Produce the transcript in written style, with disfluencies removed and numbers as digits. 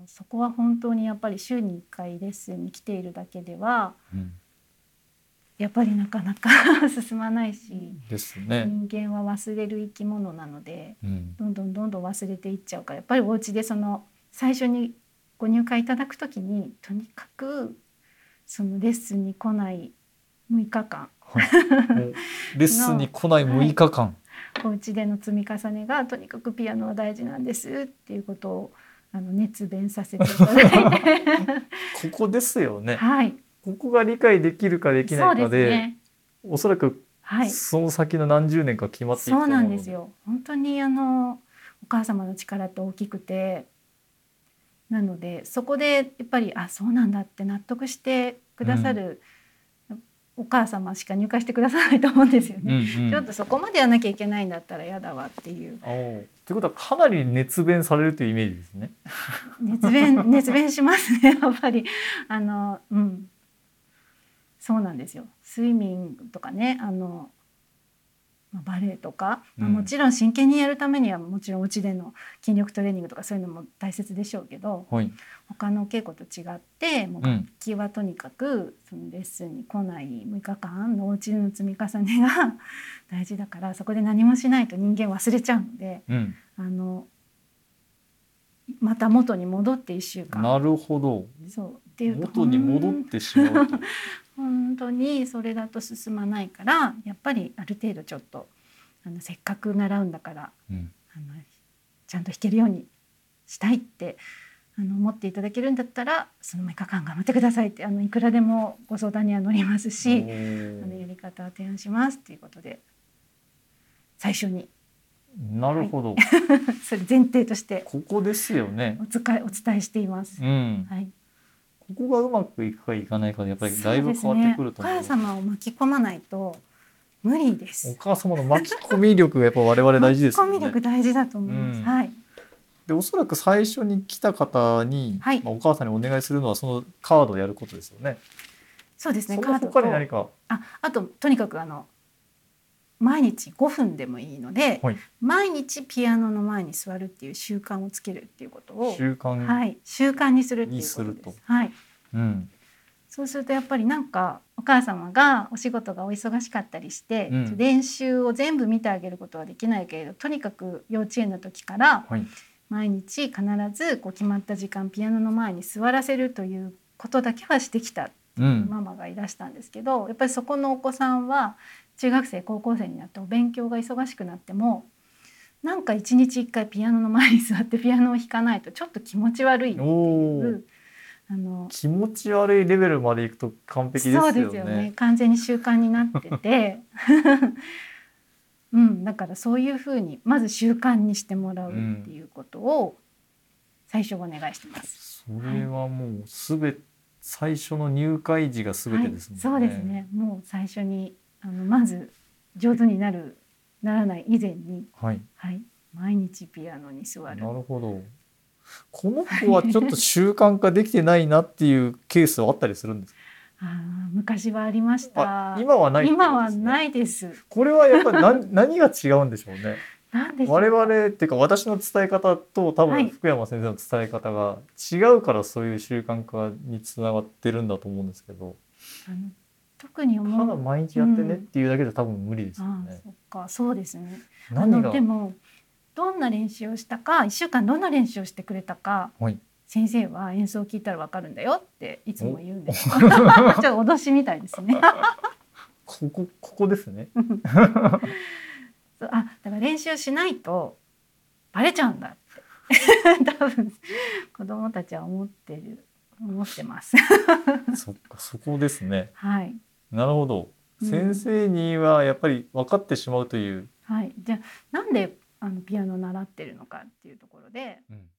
そこは本当にやっぱり週に1回レッスンに来ているだけでは、やっぱりなかなか進まないし、 ですね、 人間は忘れる生き物なので、どんどん忘れていっちゃうから、やっぱりお家で最初にご入会いただくときにとにかくそのレッスンに来ない6日間、 レッスンに来ない6日間、 お家での積み重ねがとにかくピアノは大事なんですっていうことを熱弁させていただいてここですよね、 はいここが理解できるかできないかで、おそらくその先の何十年か決まっていくと思うので、 そうなんですよ。本当にお母様の力って大きくて、なのでそこでやっぱりそうなんだって納得してくださる、お母様しか入会してくださらないと思うんですよね、ちょっとそこまでやらなきゃいけないんだったら嫌だわっていう。ということはかなり熱弁されるというイメージですね。 熱弁しますねやっぱりそうなんですよ。スイミングとかね、バレエとか、もちろん真剣にやるためにはもちろんお家での筋力トレーニングとかそういうのも大切でしょうけど、他の稽古と違ってもう楽器はとにかくそのレッスンに来ない6日間のお家での積み重ねが大事だから、そこで何もしないと人間忘れちゃうので、また元に戻って1週間。 なるほど。 そうっていうと元に戻ってしまうと本当にそれだと進まないから、やっぱりある程度ちょっとせっかく習うんだから、ちゃんと弾けるようにしたいって思っていただけるんだったら、その6日間頑張ってくださいっていくらでもご相談には乗りますし、やり方を提案しますっていうことで最初に。 なるほど、 それ前提としてここですよね、 お伝えしています。 ここがうまくいくかいかないかでやっぱりだいぶ変わってくると思う。 お母様を巻き込まないと無理です。 お母様の巻き込み力がやっぱ我々大事ですよね。 巻き込み力大事だと思います。 でおそらく最初に来た方に、お母さんにお願いするのはそのカードをやることですよね。 そうですね。 その他に何か。 あととにかく毎日5分でもいいので、毎日ピアノの前に座るっていう習慣をつけるっていうことを習慣にするっていうことです。そうするとやっぱりなんかお母様がお仕事がお忙しかったりして、練習を全部見てあげることはできないけれど、とにかく幼稚園の時から毎日必ず決まった時間ピアノの前に座らせるということだけはしてきたっていうママがいらしたんですけど、やっぱりそこのお子さんは中学生高校生になってお勉強が忙しくなっても、なんか1日1回ピアノの前に座ってピアノを弾かないとちょっと気持ち悪いっていう。 気持ち悪いレベルまでいくと完璧ですよね。 そうですよね。完全に習慣になっててだからそういうふうにまず習慣にしてもらうっていうことを最初お願いしてます。 それはもう最初の入会時が全てですもんね。 そうですね。もう最初にまず上手にならない以前に、毎日ピアノに座る。 なるほど。この子はちょっと習慣化できてないなっていうケースはあったりするんですか？ 昔はありました。 今はない。 今はないです。 これはやっぱり何が違うんでしょうね。我々っていうか私の伝え方と多分福山先生の伝え方が違うからそういう習慣化につながってるんだと思うんですけど、 特にただ毎日やってねっていうだけで多分無理ですよね。 そっか、そうですね。 何がでもどんな練習をしたか、1週間どんな練習をしてくれたか、先生は演奏を聞いたら分かるんだよっていつも言うんです。ちょっと脅しみたいですね。 ここですね。 だから練習しないとバレちゃうんだって多分子どもたちは思ってます。 そっか、そこですね。 なるほど。先生にはやっぱり分かってしまうという。 じゃあなんでピアノを習ってるのかっていうところで。